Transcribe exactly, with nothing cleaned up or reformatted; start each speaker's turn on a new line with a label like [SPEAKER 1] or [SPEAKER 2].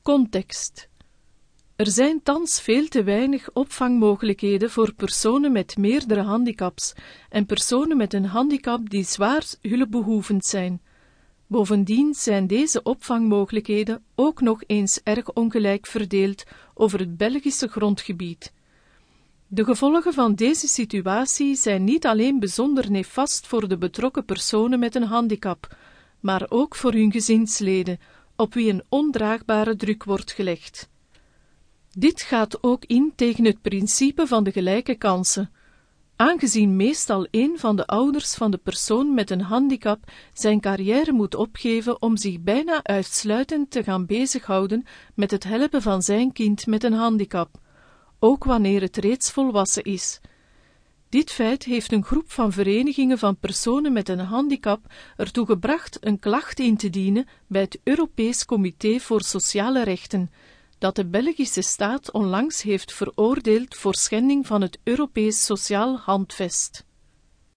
[SPEAKER 1] Context. Er zijn thans veel te weinig opvangmogelijkheden voor personen met meerdere handicaps en personen met een handicap die zwaar hulpbehoevend zijn. Bovendien zijn deze opvangmogelijkheden ook nog eens erg ongelijk verdeeld over het Belgische grondgebied. De gevolgen van deze situatie zijn niet alleen bijzonder nefast voor de betrokken personen met een handicap, maar ook voor hun gezinsleden, op wie een ondraagbare druk wordt gelegd. Dit gaat ook in tegen het principe van de gelijke kansen. Aangezien meestal een van de ouders van de persoon met een handicap zijn carrière moet opgeven om zich bijna uitsluitend te gaan bezighouden met het helpen van zijn kind met een handicap, ook wanneer het reeds volwassen is. Dit feit heeft een groep van verenigingen van personen met een handicap ertoe gebracht een klacht in te dienen bij het Europees Comité voor Sociale Rechten, dat de Belgische staat onlangs heeft veroordeeld voor schending van het Europees Sociaal Handvest.